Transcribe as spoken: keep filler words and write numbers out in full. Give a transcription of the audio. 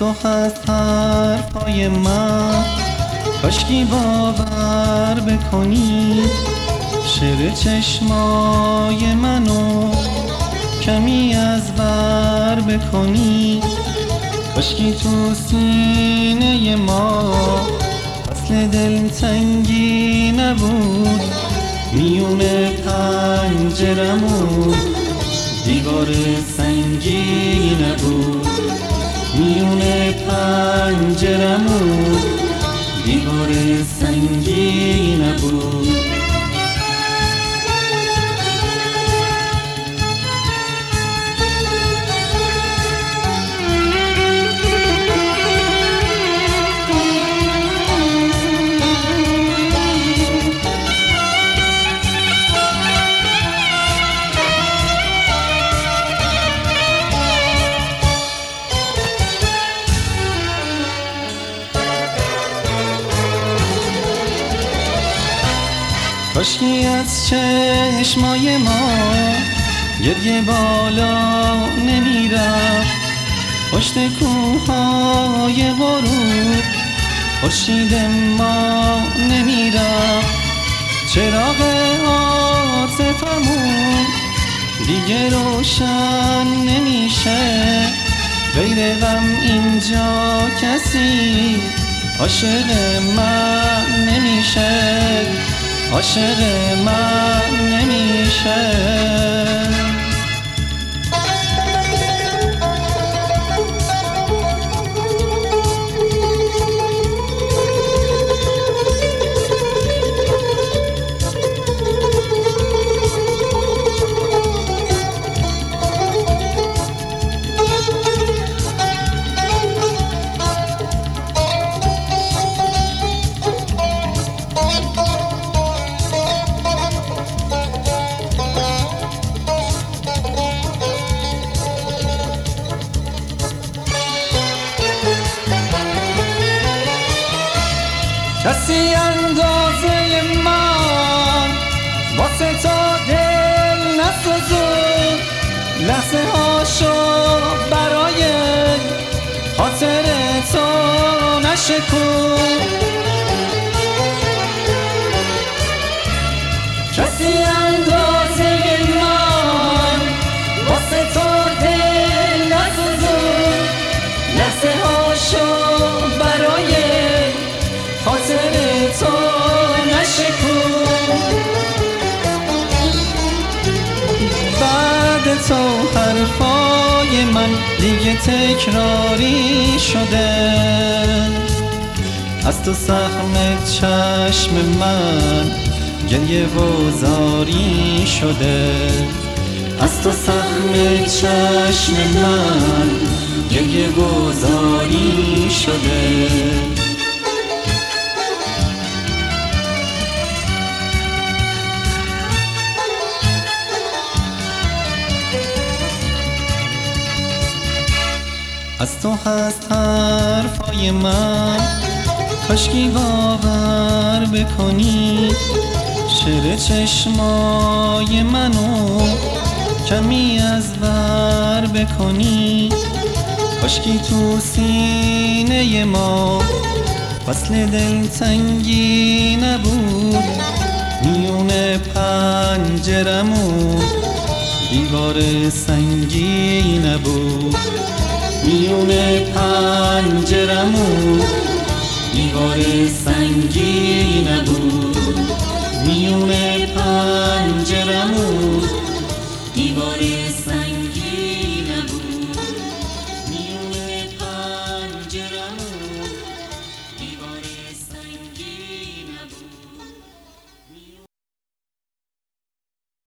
تو هست حرفای من، کاشکی باور بکنی شعر چشمای منو کمی از بر بکنی. کاشکی تو سینه ما فصل دلتنگی نبود، میون پنجرمون دیوار سنگی نبود، میون پنجرمون دیوار سنگی نبود. کاشکی از چشمای ما گریه بالا نمیرفت، پشت کوههای غروب خورشید ما نمیرفت. چراغ عاطفمون دیگه روشن نمیشه، غیر غم اینجا کسی عاشق من نمیشه، عاشق من نمیشه. کسی اندازه من واسه تا دل نسوزون، لحظه هاشو برای خاطر تو نشکن. کسی اندازه من واسه تا دل نسوزون، لحظه هاشو برای خاطر تو نشکن. بعد تو حرفای من دیگه تکراری شده، از تو سهم چشم من گریه و زاری شده، از تو سهم چشم من گریه و زاری شده. از تو هست حرفای من، کاشکی باور بکنی شعر چشمای منو کمی از بر بکنی. کاشکی تو سینه ما فصل دلتنگی نبود، میون پنجرمون دیوار سنگی نبود، میون پنجرمون دیوار سنگی نبود، میون پنجرمون دیوار